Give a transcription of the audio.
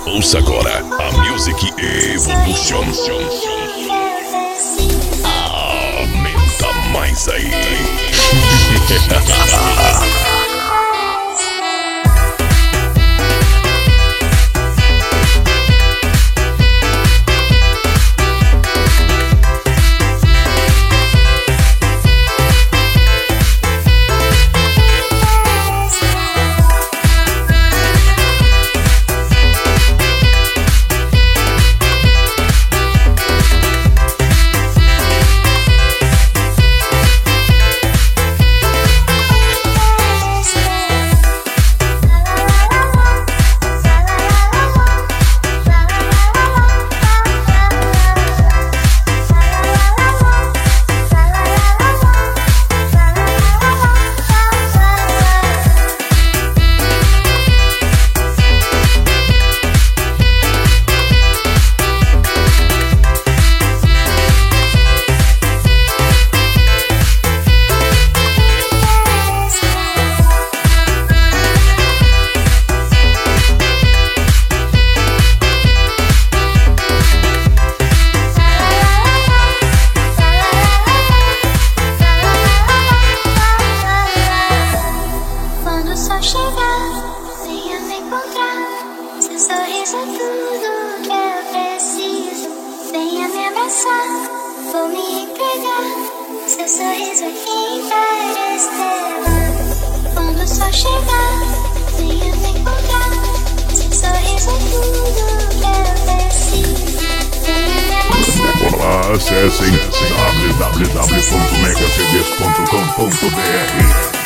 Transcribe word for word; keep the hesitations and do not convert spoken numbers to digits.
Ouça agora a Music Evolution. Aumenta mais aí. Só chegar, venha me encontrar. Seu sorriso é tudo que eu preciso. Venha me abraçar, vou me entregar. Seu sorriso é interestelar. Quando o sol chegar, venha me encontrar. Seu sorriso é tudo que eu preciso. Venha me abraçar. Olá, acessem w w w ponto mega c d s ponto com ponto b r.